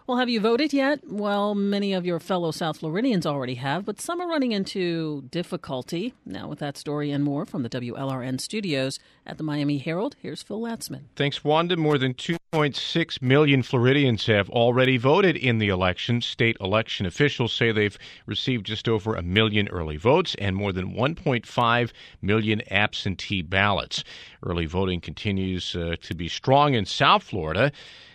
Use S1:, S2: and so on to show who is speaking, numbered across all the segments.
S1: Well, have you voted yet? Well, many of your fellow South Floridians already have, but some are running into difficulty. Now, with that story and more from the WLRN studios at the Miami Herald, here's Phil Latzman.
S2: Thanks, Wanda. More than 2.6 million Floridians have already voted in the election. State election officials say they've received just over 1 million early votes and more than 1.5 million absentee ballots. Early voting continues to be strong in South Florida.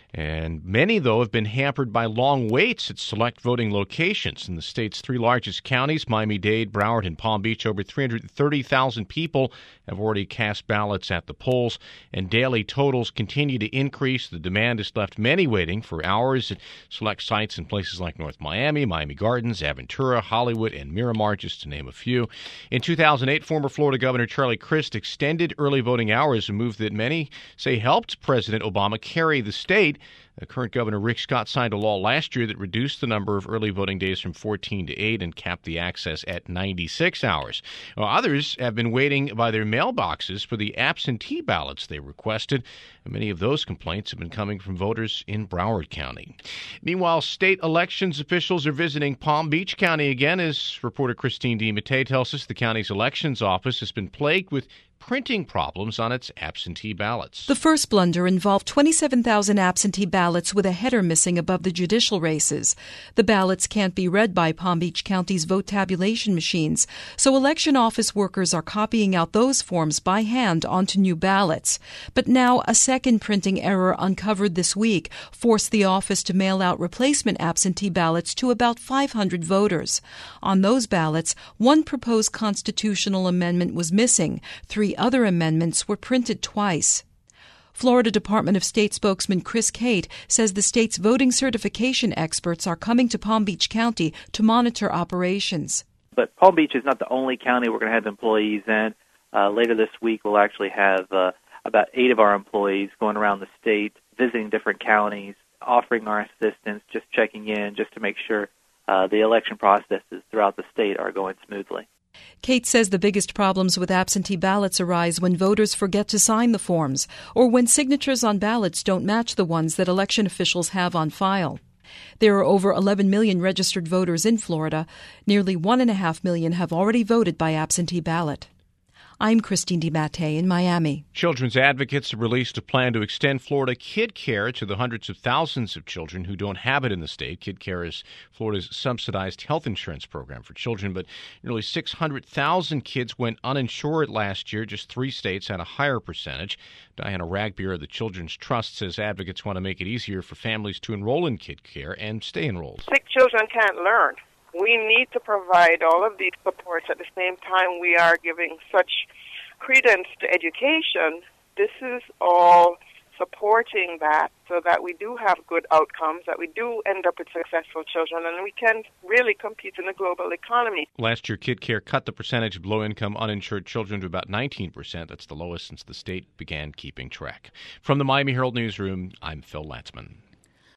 S2: And many, though, have been hampered by long waits at select voting locations. In the state's three largest counties, Miami-Dade, Broward, and Palm Beach, over 330,000 people have already cast ballots at the polls. And daily totals continue to increase. The demand has left many waiting for hours at select sites in places like North Miami, Miami Gardens, Aventura, Hollywood, and Miramar, just to name a few. In 2008, former Florida Governor Charlie Crist extended early voting hours, a move that many say helped President Obama carry the state. The current Governor Rick Scott signed a law last year that reduced the number of early voting days from 14 to 8 and capped the access at 96 hours. Well, others have been waiting by their mailboxes for the absentee ballots they requested. Many of those complaints have been coming from voters in Broward County. Meanwhile, state elections officials are visiting Palm Beach County again. As reporter Christine DiMattei tells us, the county's elections office has been plagued with printing problems on its absentee ballots.
S3: The first blunder involved 27,000 absentee ballots with a header missing above the judicial races. The ballots can't be read by Palm Beach County's vote tabulation machines, so election office workers are copying out those forms by hand onto new ballots. But now a second printing error uncovered this week forced the office to mail out replacement absentee ballots to about 500 voters. On those ballots, one proposed constitutional amendment was missing. 3 other amendments were printed twice. Florida Department of State spokesman Chris Cate says the state's voting certification experts are coming to Palm Beach County to monitor operations.
S4: But Palm Beach is not the only county we're going to have employees in. Later this week, we'll actually have about 8 of our employees going around the state, visiting different counties, offering our assistance, just checking in, just to make sure the election processes throughout the state are going smoothly.
S3: Cate says the biggest problems with absentee ballots arise when voters forget to sign the forms or when signatures on ballots don't match the ones that election officials have on file. There are over 11 million registered voters in Florida. Nearly 1.5 million have already voted by absentee ballot. I'm Christine DiMattei in Miami.
S2: Children's advocates have released a plan to extend Florida Kid Care to the hundreds of thousands of children who don't have it in the state. Kid Care is Florida's subsidized health insurance program for children, but nearly 600,000 kids went uninsured last year. Just 3 states had a higher percentage. Diana Ragbeer of the Children's Trust says advocates want to make it easier for families to enroll in Kid Care and stay enrolled.
S5: Sick children can't learn. We need to provide all of these supports at the same time we are giving such credence to education. This is all supporting that so that we do have good outcomes, that we do end up with successful children, and we can really compete in the global economy.
S2: Last year, Kid Care cut the percentage of low-income uninsured children to about 19%. That's the lowest since the state began keeping track. From the Miami Herald Newsroom, I'm Phil Latzman.